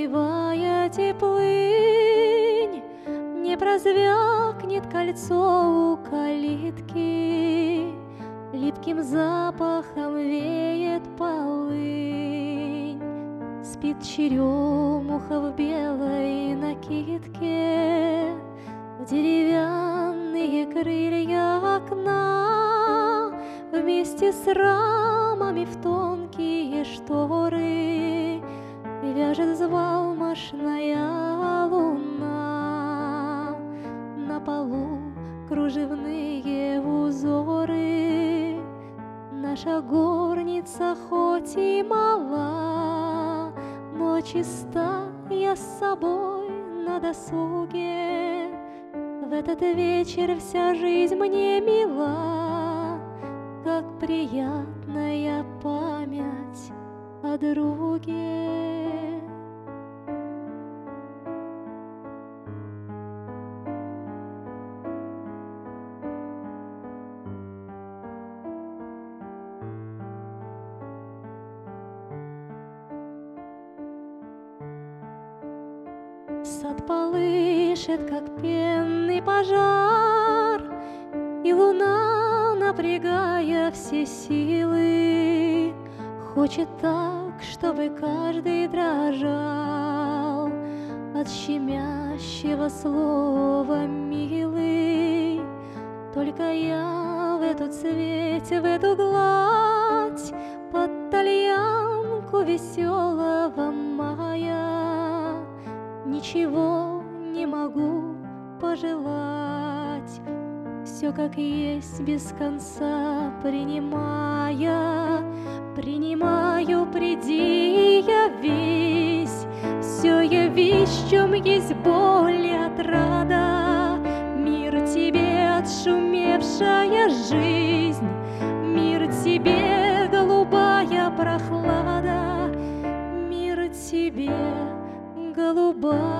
Согревая теплынь, не прозвякнет кольцо у калитки, липким запахом веет полынь. Спит черемуха в белой накидке, в деревянные крылья окна, вместе с рамами в тонкие шторы вяжет взбалмошная луна. На полу кружевные узоры. Наша горница хоть и мала, но чиста я с собой на досуге. В этот вечер вся жизнь мне мила, как приятная память о друге. Сад полышет, как пенный пожар, и луна, напрягая все силы, хочет так, чтобы каждый дрожал от щемящего слова «милый». Только я в эту цветь, в эту гладь, под тальянку веселого мая ничего не могу пожелать. Все как есть без конца принимая, принимаю, приди, явись. Все явись, в чем есть боль и отрада. Мир тебе, отшумевшая жизнь, мир тебе, голубая прохлада, мир тебе, голубая